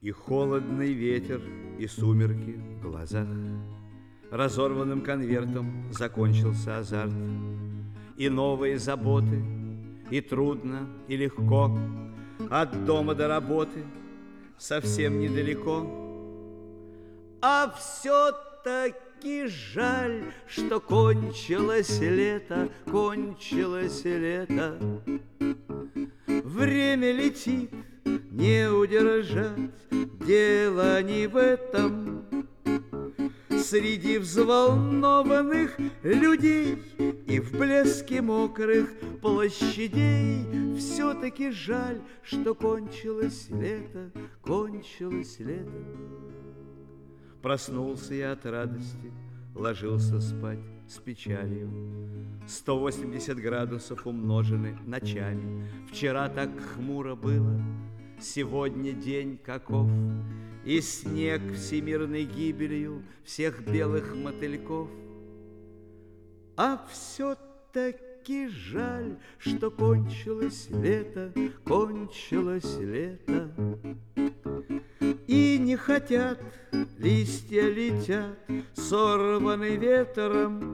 И холодный ветер, и сумерки в глазах. Разорванным конвертом закончился азарт. И новые заботы, и трудно, и легко. От дома до работы совсем недалеко. А все-таки жаль, что кончилось лето, кончилось лето. Время летит, не удержать, дело не в этом. Среди взволнованных людей и в блеске мокрых площадей все-таки жаль, что кончилось лето, кончилось лето. Проснулся я от радости, ложился спать с печалью. 180 градусов умножены ночами. Вчера так хмуро было, сегодня день каков. И снег всемирной гибелью всех белых мотыльков. А все-таки жаль, что кончилось лето, кончилось лето. И не хотят, листья летят, сорваны ветром.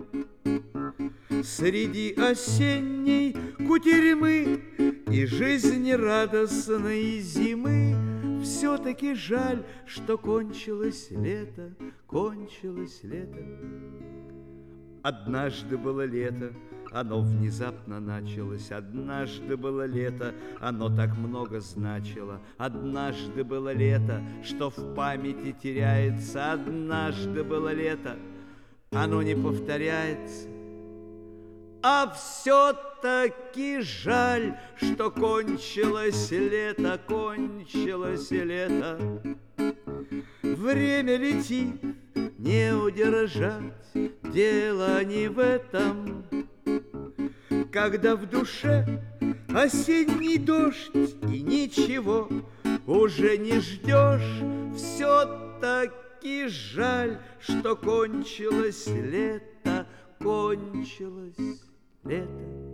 Среди осенней кутерьмы и жизнерадостной зимы все-таки жаль, что кончилось лето, кончилось лето. Однажды было лето, оно внезапно началось. Однажды было лето, оно так много значило. Однажды было лето, что в памяти теряется. Однажды было лето, оно не повторяется. А все-таки жаль, что кончилось лето, кончилось лето. Время летит, не удержать, дело не в этом. Когда в душе осенний дождь и ничего уже не ждешь, все-таки жаль, что кончилось лето, кончилось лето.